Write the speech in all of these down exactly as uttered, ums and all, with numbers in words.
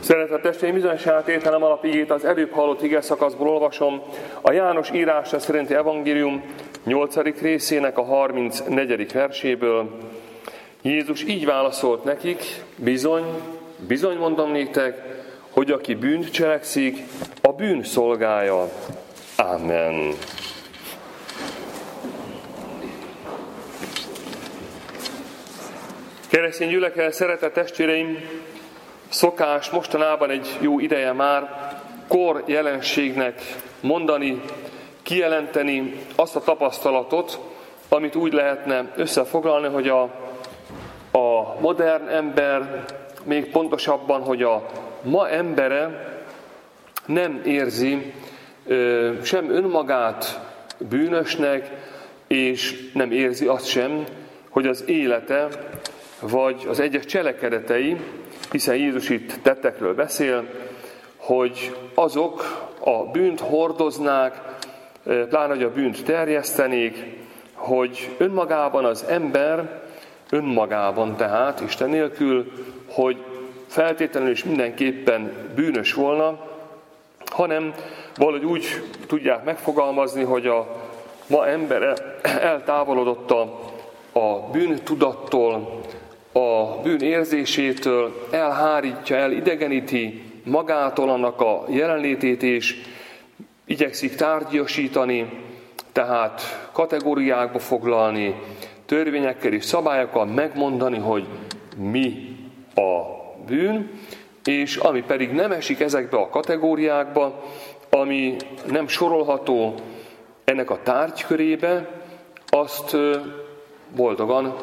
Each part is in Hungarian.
Szeretett testvéreim, bizonyosságát értelem alapigét az előbb hallott igeszakaszból olvasom. A János írása szerinti evangélium nyolcadik részének a harmincnegyedik verséből. Jézus így válaszolt nekik: bizony, bizony mondom néktek, hogy aki bűnt cselekszik, a bűn szolgája. Amen. Keresztény gyülekezet, szeretett testvéreim, szokás mostanában egy jó ideje már kor jelenségnek mondani, kijelenteni azt a tapasztalatot, amit úgy lehetne összefoglalni, hogy a, a modern ember, még pontosabban, hogy a ma embere nem érzi ö, sem önmagát bűnösnek, és nem érzi azt sem, hogy az élete vagy az egyes cselekedetei, hiszen Jézus itt tettekről beszél, hogy azok a bűnt hordoznák, pláne, hogy a bűnt terjesztenék, hogy önmagában az ember, önmagában tehát, Isten nélkül, hogy feltétlenül és mindenképpen bűnös volna, hanem valahogy úgy tudják megfogalmazni, hogy a ma embere eltávolodott a, a bűntudattól, a bűn érzésétől, elhárítja, elidegeníti magától annak a jelenlétét, és igyekszik tárgyasítani, tehát kategóriákba foglalni, törvényekkel és szabályokkal megmondani, hogy mi a bűn, és ami pedig nem esik ezekbe a kategóriákba, ami nem sorolható ennek a tárgykörébe, azt boldogan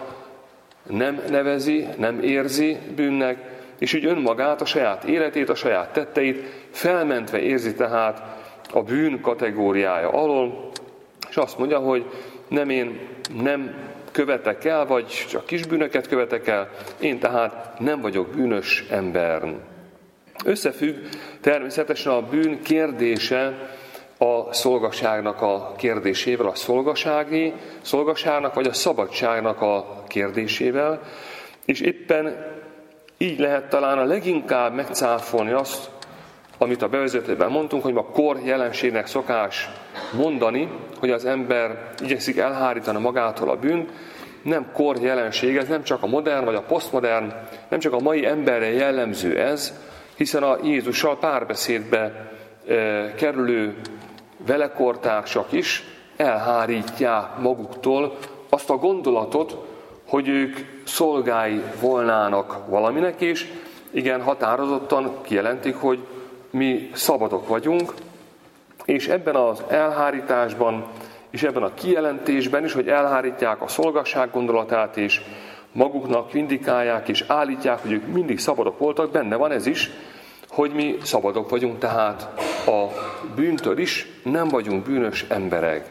nem nevezi, nem érzi bűnnek, és úgy önmagát, a saját életét, a saját tetteit felmentve érzi tehát a bűn kategóriája alól, és azt mondja, hogy nem én nem követek el, vagy csak kis bűnöket követek el, én tehát nem vagyok bűnös ember. Összefügg természetesen a bűn kérdése a szolgaságnak a kérdésével, a szolgasági, szolgaságnak vagy a szabadságnak a kérdésével, és éppen így lehet talán a leginkább megcáfolni azt, amit a bevezetőben mondtunk, hogy a kor jelenségnek szokás mondani, hogy az ember igyekszik elhárítani magától a bűnt. Nem kor jelenség, ez nem csak a modern vagy a posztmodern, nem csak a mai emberre jellemző ez, hiszen a Jézussal párbeszédbe e, kerülő velekortársak is elhárítják maguktól azt a gondolatot, hogy ők szolgái volnának valaminek, és igen, határozottan kijelentik, hogy mi szabadok vagyunk, és ebben az elhárításban, és ebben a kijelentésben is, hogy elhárítják a szolgasság gondolatát, és maguknak vindikálják, és állítják, hogy ők mindig szabadok voltak, benne van ez is, hogy mi szabadok vagyunk, tehát a bűntől is nem vagyunk bűnös emberek.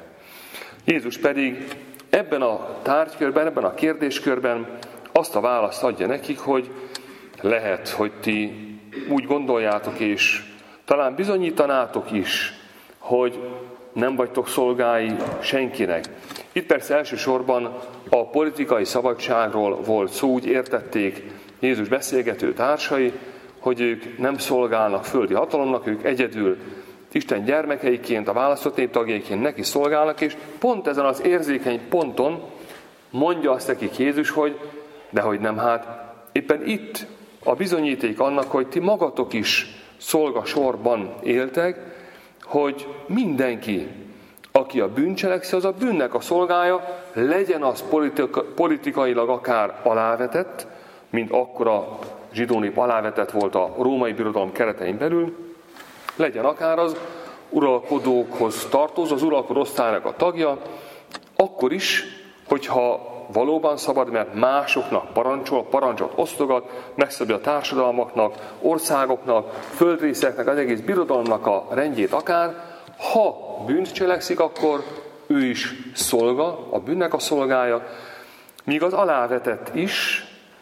Jézus pedig ebben a tárgykörben, ebben a kérdéskörben azt a választ adja nekik, hogy lehet, hogy ti úgy gondoljátok, és talán bizonyítanátok is, hogy nem vagytok szolgái senkinek. Itt persze elsősorban a politikai szabadságról volt szó, úgy értették Jézus beszélgető társai, hogy ők nem szolgálnak földi hatalomnak, ők egyedül Isten gyermekeiként, a választott nép tagjaiként neki szolgálnak, és pont ezen az érzékeny ponton mondja azt nekik Jézus, hogy dehogy nem, hát éppen itt a bizonyíték annak, hogy ti magatok is szolgasorban éltek, hogy mindenki, aki a bűnt cselekszi, az a bűnnek a szolgája, legyen az politika, politikailag akár alávetett, mint akkora zsidó nép alávetett volt a római birodalom keretein belül, legyen akár az uralkodókhoz tartozó, az uralkodó osztálynak a tagja, akkor is, hogyha valóban szabad, mert másoknak parancsol, parancsot osztogat, megszabja a társadalmaknak, országoknak, földrészeknek, az egész birodalomnak a rendjét akár, ha bűnt cselekszik, akkor ő is szolga, a bűnnek a szolgája, míg az alávetett is,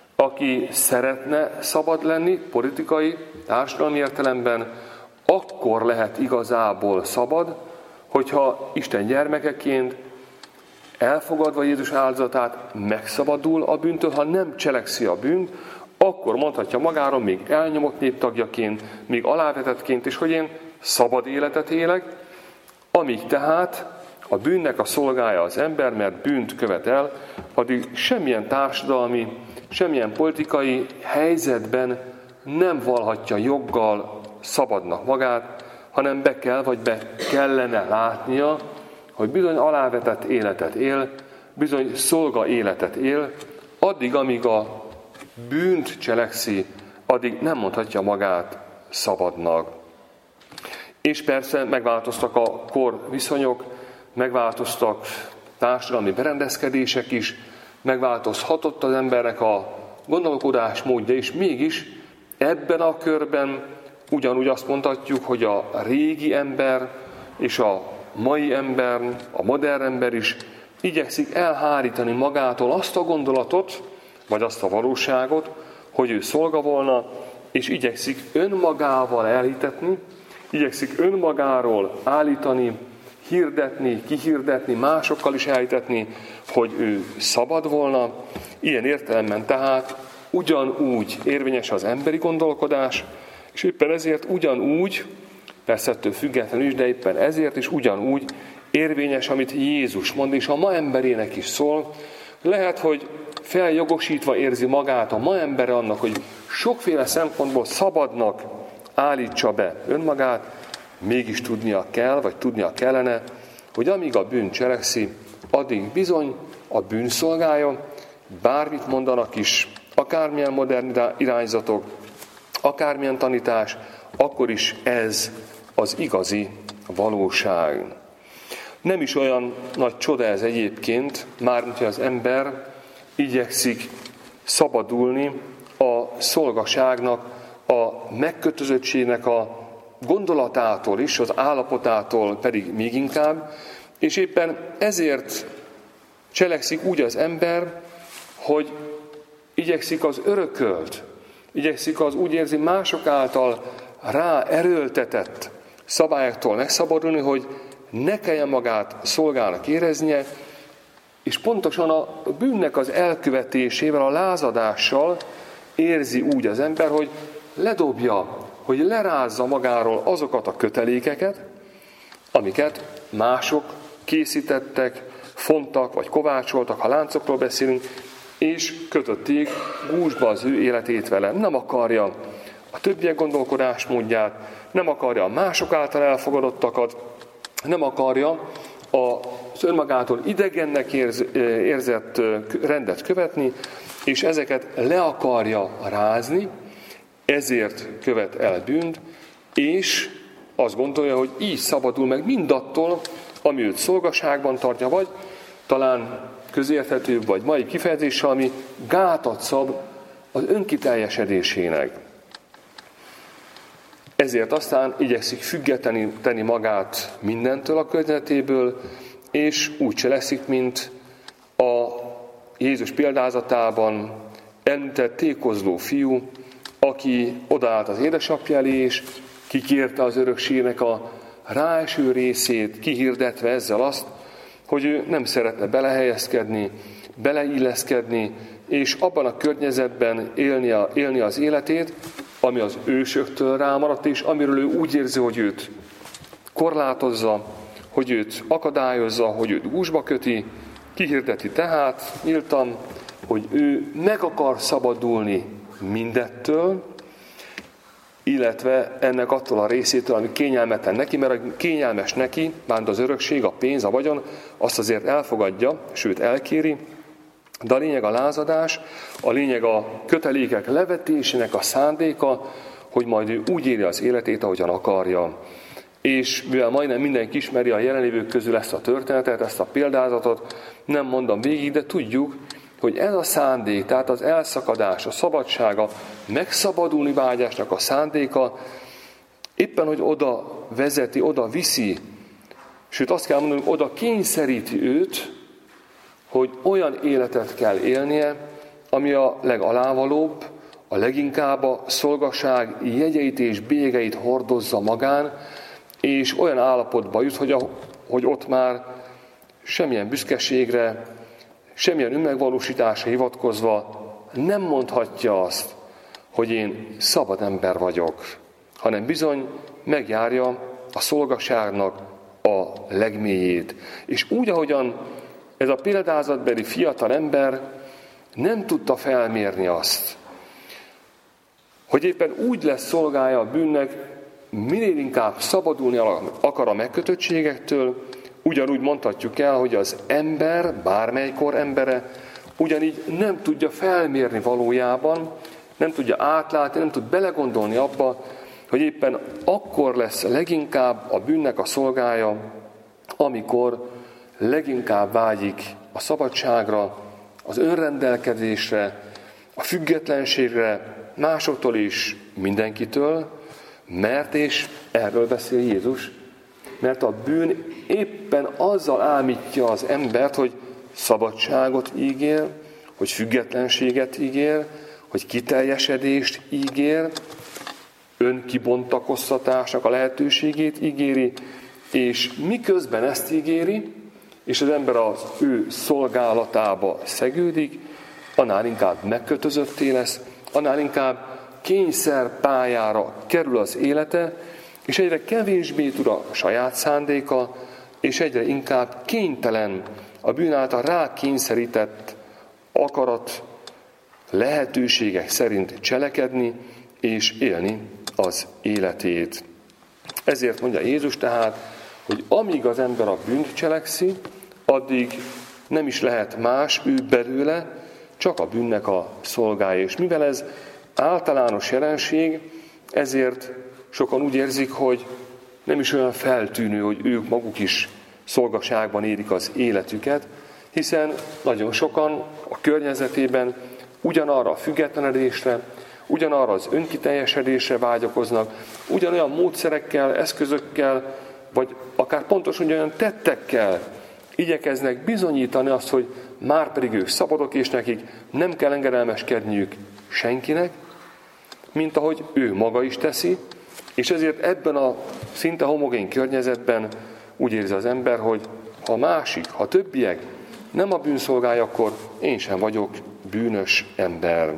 aki szeretne szabad lenni, politikai, társadalmi értelemben, akkor lehet igazából szabad, hogyha Isten gyermekeként elfogadva Jézus áldozatát megszabadul a bűntől, ha nem cselekszi a bűnt, akkor mondhatja magáról, még elnyomott néptagjaként, még alávetettként is, hogy én szabad életet élek, amíg tehát a bűnnek a szolgája az ember, mert bűnt követ el, addig semmilyen társadalmi, semmilyen politikai helyzetben nem valhatja joggal szabadnak magát, hanem be kell, vagy be kellene látnia, hogy bizony alávetett életet él, bizony szolga életet él, addig, amíg a bűnt cselekszi, addig nem mondhatja magát szabadnak. És persze megváltoztak a kor viszonyok, megváltoztak társadalmi berendezkedések is, megváltozhatott az embernek a gondolkodás módja, és mégis ebben a körben ugyanúgy azt mondhatjuk, hogy a régi ember és a mai ember, a modern ember is igyekszik elhárítani magától azt a gondolatot, vagy azt a valóságot, hogy ő szolga volna, és igyekszik önmagával elhitetni, igyekszik önmagáról állítani, hirdetni, kihirdetni, másokkal is elhitetni, hogy ő szabad volna. Ilyen értelemben tehát ugyanúgy érvényes az emberi gondolkodás, és éppen ezért ugyanúgy, persze ettől függetlenül is, de éppen ezért is ugyanúgy érvényes, amit Jézus mond, és a ma emberének is szól. Lehet, hogy feljogosítva érzi magát a ma embere annak, hogy sokféle szempontból szabadnak állítsa be önmagát, mégis tudnia kell, vagy tudnia kellene, hogy amíg a bűn cselekszi, addig bizony a bűn szolgálja, bármit mondanak is, akármilyen modern irányzatok, akármilyen tanítás, akkor is ez az igazi valóság. Nem is olyan nagy csoda ez egyébként, mármint hogy az ember igyekszik szabadulni a szolgaságnak, a megkötözöttségnek a gondolatától is, az állapotától pedig még inkább, és éppen ezért cselekszik úgy az ember, hogy igyekszik az örökölt, igyekszik az úgy érzi mások által rá erőltetett szabályoktól megszabadulni, hogy ne kelljen magát szolgának éreznie, és pontosan a bűnnek az elkövetésével, a lázadással érzi úgy az ember, hogy ledobja, hogy lerázza magáról azokat a kötelékeket, amiket mások készítettek, fontak vagy kovácsoltak, ha láncokról beszélünk, és kötötték gúzsba az ő életét vele. Nem akarja a többiek gondolkodásmódját, nem akarja a mások által elfogadottakat, nem akarja az önmagától idegennek érz, érzett rendet követni, és ezeket le akarja rázni, ezért követ el bűnt, és azt gondolja, hogy így szabadul meg mindattól, ami őt szolgaságban tartja, vagy talán közérthetőbb, vagy mai kifejezéssel, ami gátat szab az önkiteljesedésének. Ezért aztán igyekszik függetleníteni magát mindentől a környezetéből, és úgy cselekszik, mint a Jézus példázatában említett tékozló fiú, aki odaállt az édesapja elé, és kikérte az örökségnek a ráeső részét, kihirdetve ezzel azt, hogy ő nem szeretne belehelyezkedni, beleilleszkedni, és abban a környezetben élni, a, élni az életét, ami az ősöktől rámaradt, és amiről ő úgy érzi, hogy őt korlátozza, hogy őt akadályozza, hogy őt gúzsba köti, kihirdeti tehát nyíltan, hogy ő meg akar szabadulni mindettől, illetve ennek attól a részétől, ami kényelmetlen neki, mert a kényelmes neki, bánt az örökség, a pénz, a vagyon, azt azért elfogadja, sőt elkéri, de a lényeg a lázadás, a lényeg a kötelékek levetésének a szándéka, hogy majd ő úgy éli az életét, ahogyan akarja. És mivel majdnem mindenki ismeri a jelenlévők közül ezt a történetet, ezt a példázatot, nem mondom végig, de tudjuk, hogy ez a szándék, tehát az elszakadás, a szabadsága, megszabadulni vágyásnak a szándéka éppen, hogy oda vezeti, oda viszi, sőt azt kell mondanom, oda kényszeríti őt, hogy olyan életet kell élnie, ami a legalávalóbb, a leginkább a szolgaság jegyeit és bélyegeit hordozza magán, és olyan állapotba jut, hogy, a, hogy ott már semmilyen büszkeségre, semmilyen önmegvalósításra hivatkozva nem mondhatja azt, hogy én szabad ember vagyok, hanem bizony megjárja a szolgaságnak a legmélyét. És úgy, ahogyan ez a példázatbeli fiatal ember nem tudta felmérni azt, hogy éppen úgy lesz szolgája a bűnnek, minél inkább szabadulni akar a megkötöttségektől, ugyanúgy mondhatjuk el, hogy az ember, bármelykor embere, ugyanígy nem tudja felmérni valójában, nem tudja átlátni, nem tud belegondolni abba, hogy éppen akkor lesz leginkább a bűnnek a szolgája, amikor leginkább vágyik a szabadságra, az önrendelkezésre, a függetlenségre, másoktól is, mindenkitől, mert, és erről beszél Jézus, mert a bűn éppen azzal ámítja az embert, hogy szabadságot ígér, hogy függetlenséget ígér, hogy kiteljesedést ígér, önkibontakoztatásnak a lehetőségét ígéri, és miközben ezt ígéri, és az ember az ő szolgálatába szegődik, annál inkább megkötözötté lesz, annál inkább kényszerpályára kerül az élete, és egyre kevésbé tud a saját szándéka, és egyre inkább kénytelen a bűn által rákényszerített akarat lehetőségek szerint cselekedni és élni az életét. Ezért mondja Jézus tehát, hogy amíg az ember a bűnt cselekszi, addig nem is lehet más ő belőle, csak a bűnnek a szolgája. És mivel ez általános jelenség, ezért sokan úgy érzik, hogy nem is olyan feltűnő, hogy ők maguk is szolgaságban élik az életüket, hiszen nagyon sokan a környezetében ugyanarra a függetlenedésre, ugyanarra az önkiteljesedésre vágyakoznak, ugyanolyan módszerekkel, eszközökkel, vagy akár pontosan olyan tettekkel igyekeznek bizonyítani azt, hogy már pedig ők szabadok, és nekik nem kell engedelmeskedniük senkinek, mint ahogy ő maga is teszi, és ezért ebben a szinte homogén környezetben úgy érzi az ember, hogy ha a másik, ha a többiek nem a bűn szolgálja, akkor én sem vagyok bűnös ember.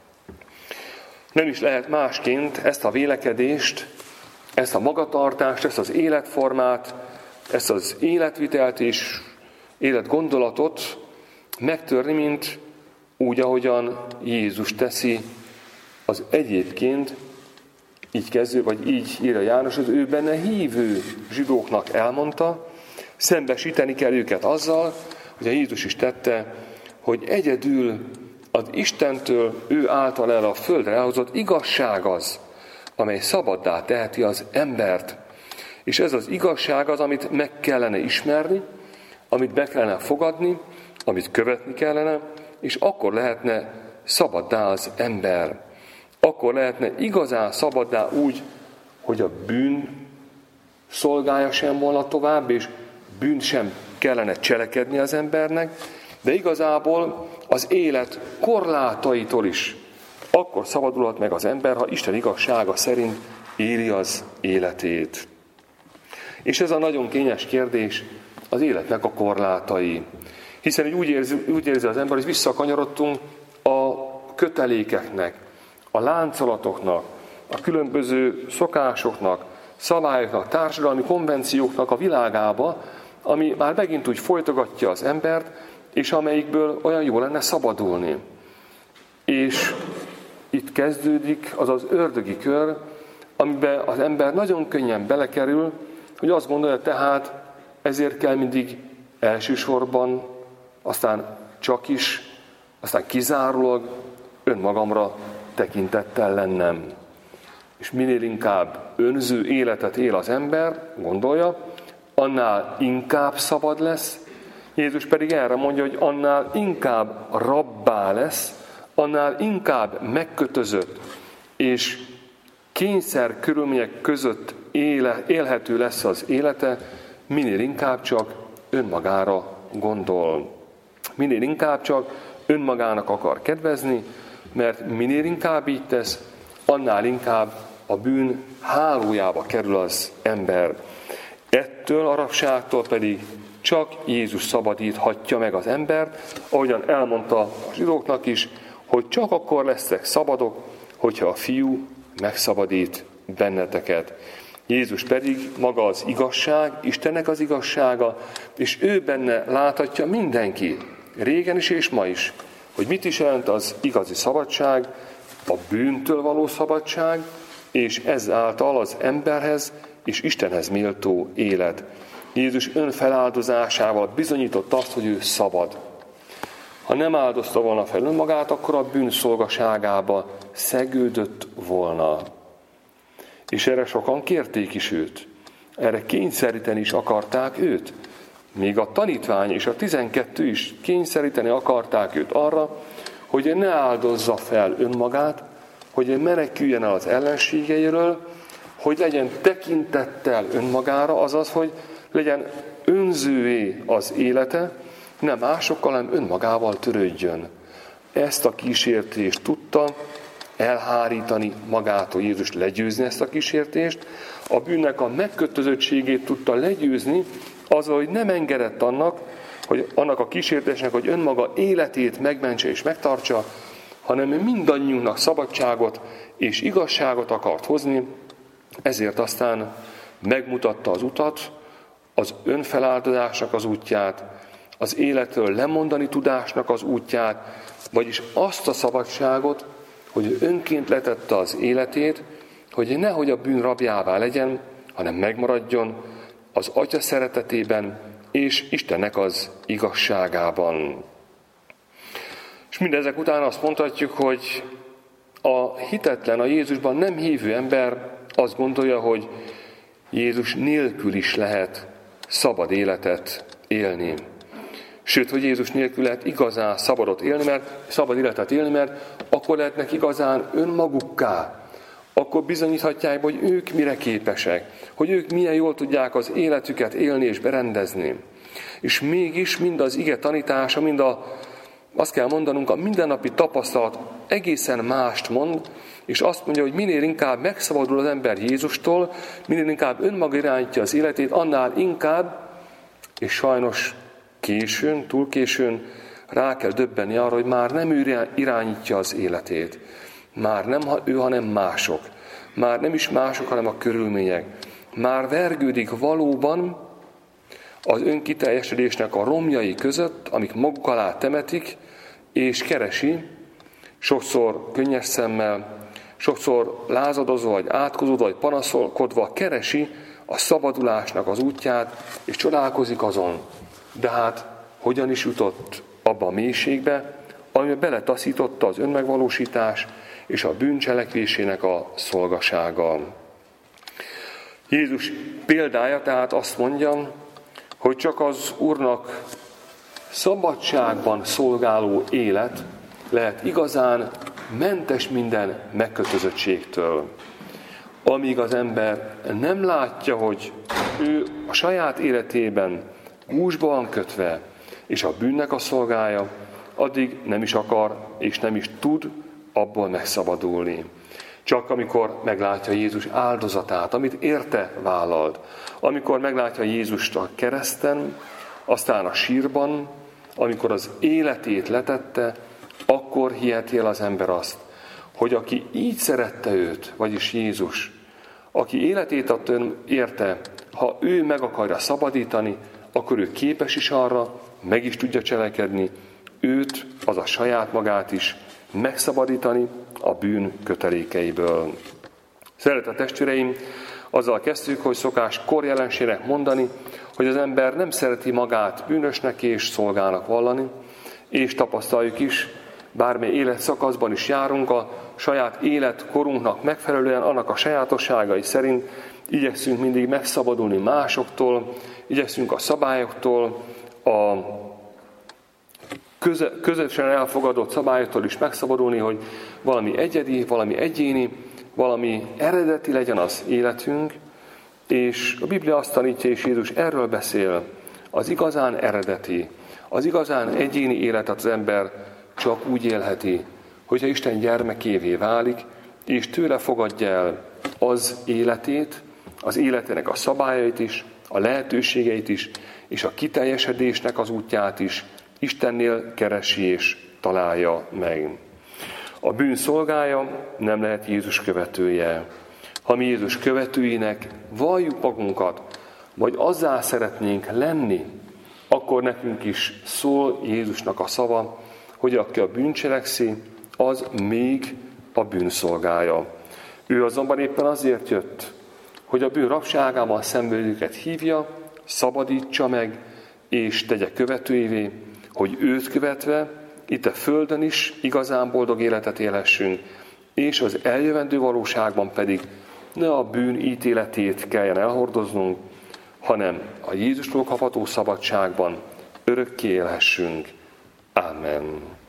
Nem is lehet másként ezt a vélekedést, ezt a magatartást, ezt az életformát, ezt az életvitelt és életgondolatot megtörni, mint úgy, ahogyan Jézus teszi az egyébként így kezdő, vagy így írja János, az ő benne hívő zsidóknak elmondta, szembesíteni kell őket azzal, hogy a Jézus is tette, hogy egyedül az Istentől ő által el a földre elhozott igazság az, amely szabaddá teheti az embert. És ez az igazság az, amit meg kellene ismerni, amit be kellene fogadni, amit követni kellene, és akkor lehetne szabaddá az ember. Akkor lehetne igazán szabaddá úgy, hogy a bűn szolgája sem volna tovább, és bűn sem kellene cselekedni az embernek, de igazából az élet korlátaitól is akkor szabadulhat meg az ember, ha Isten igazsága szerint éli az életét. És ez a nagyon kényes kérdés, az életnek a korlátai. Hiszen úgy érzi, úgy érzi az ember, hogy visszakanyarodtunk a kötelékeknek, a láncolatoknak, a különböző szokásoknak, szabályoknak, társadalmi konvencióknak a világába, ami már megint úgy folytogatja az embert, és amelyikből olyan jó lenne szabadulni. És itt kezdődik az az ördögi kör, amiben az ember nagyon könnyen belekerül, hogy azt gondolja, tehát ezért kell mindig elsősorban, aztán csak is, aztán kizárólag önmagamra tekintettel lennem. És minél inkább önző életet él az ember, gondolja, annál inkább szabad lesz, Jézus pedig erre mondja, hogy annál inkább rabbá lesz, annál inkább megkötözött, és kényszer körülmények között éle, élhető lesz az élete, minél inkább csak önmagára gondol. Minél inkább csak önmagának akar kedvezni, mert minél inkább így tesz, annál inkább a bűn hálójába kerül az ember. Ettől a rabságtól pedig csak Jézus szabadíthatja meg az embert, ahogyan elmondta a zsidóknak is, hogy csak akkor lesztek szabadok, hogyha a Fiú megszabadít benneteket. Jézus pedig maga az igazság, Istennek az igazsága, és ő benne láthatja mindenki, régen is és ma is, hogy mit is jelent az igazi szabadság, a bűntől való szabadság, és ezáltal az emberhez és Istenhez méltó élet. Jézus önfeláldozásával bizonyította azt, hogy ő szabad. Ha nem áldozta volna fel önmagát, akkor a bűnszolgaságába szegődött volna. És erre sokan kérték is őt. Erre kényszeríteni is akarták őt. Még a tanítvány és a tizenkettő is kényszeríteni akarták őt arra, hogy ne áldozza fel önmagát, hogy meneküljen el az ellenségeiről, hogy legyen tekintettel önmagára, azaz, hogy legyen önzővé az élete, nem másokkal, hanem önmagával törődjön. Ezt a kísértést tudta elhárítani magától Jézus, legyőzni ezt a kísértést. A bűnnek a megkötözöttségét tudta legyőzni, azzal, hogy nem engedett annak, hogy annak a kísértésnek, hogy önmaga életét megmentse és megtartsa, hanem mindannyiunknak szabadságot és igazságot akart hozni, ezért aztán megmutatta az utat, az önfeláldozásnak az útját, az életről lemondani tudásnak az útját, vagyis azt a szabadságot, hogy önként letette az életét, hogy nehogy a bűn rabjává legyen, hanem megmaradjon az Atya szeretetében és Istennek az igazságában. És mindezek után azt mondhatjuk, hogy a hitetlen, a Jézusban nem hívő ember azt gondolja, hogy Jézus nélkül is lehet szabad életet élni. Sőt, hogy Jézus nélkül lehet igazán szabadot élni, mert szabad életet élni, mert akkor lehetnek igazán önmagukká. Akkor bizonyíthatják, hogy ők mire képesek, hogy ők milyen jól tudják az életüket élni és berendezni. És mégis mind az ige tanítása, mind a, azt kell mondanunk, a mindennapi tapasztalat egészen mást mond, és azt mondja, hogy minél inkább megszabadul az ember Jézustól, minél inkább önmaga irányítja az életét, annál inkább, és sajnos későn, túl későn rá kell döbbenni arra, hogy már nem ő irányítja az életét. Már nem ő, hanem mások. Már nem is mások, hanem a körülmények. Már vergődik valóban az önkiteljesedésnek a romjai között, amik maguk alá temetik, és keresi, sokszor könnyes szemmel, sokszor lázadozva, vagy átkozódva, vagy panaszolkodva keresi a szabadulásnak az útját, és csodálkozik azon. De hát hogyan is jutott abba a mélységbe, amiben beletaszította az önmegvalósítás és a bűncselekvésének a szolgasága. Jézus példája tehát azt mondja, hogy csak az Úrnak szabadságban szolgáló élet lehet igazán mentes minden megkötözöttségtől. Amíg az ember nem látja, hogy ő a saját életében gúzsba van kötve, és a bűnnek a szolgája, addig nem is akar, és nem is tud abból megszabadulni. Csak amikor meglátja Jézus áldozatát, amit érte vállalt, amikor meglátja Jézust a kereszten, aztán a sírban, amikor az életét letette, akkor hiheti el az ember azt, hogy aki így szerette őt, vagyis Jézus, aki életét adta érte, ha ő meg akarja szabadítani, akkor ő képes is arra, meg is tudja cselekedni, őt, azaz saját magát is megszabadítani a bűn kötelékeiből. Szeretett testvéreim, azzal kezdtük, hogy szokás korjelenségnek mondani, hogy az ember nem szereti magát bűnösnek és szolgának vallani, és tapasztaljuk is, bármely életszakaszban is járunk, a saját életkorunknak megfelelően, annak a sajátosságai szerint igyekszünk mindig megszabadulni másoktól, igyekszünk a szabályoktól, a köze, közösen elfogadott szabályoktól is megszabadulni, hogy valami egyedi, valami egyéni, valami eredeti legyen az életünk, és a Biblia azt tanítja, és Jézus erről beszél, az igazán eredeti, az igazán egyéni életet az ember csak úgy élheti, hogyha Isten gyermekévé válik, és tőle fogadja el az életét, az életének a szabályait is, a lehetőségeit is, és a kiteljesedésnek az útját is Istennél keresi és találja meg. A bűn szolgája nem lehet Jézus követője. Ha mi Jézus követőinek valljuk magunkat, vagy azzá szeretnénk lenni, akkor nekünk is szól Jézusnak a szava, hogy aki a bűnt cselekszi, az még a bűn szolgája. Ő azonban éppen azért jött, hogy a bűn rabságában szenvedőket hívja, szabadítsa meg, és tegye követőivé, hogy őt követve itt a földön is igazán boldog életet élhessünk, és az eljövendő valóságban pedig ne a bűn ítéletét kelljen elhordoznunk, hanem a Jézustól kapható szabadságban örökké élhessünk. Amen.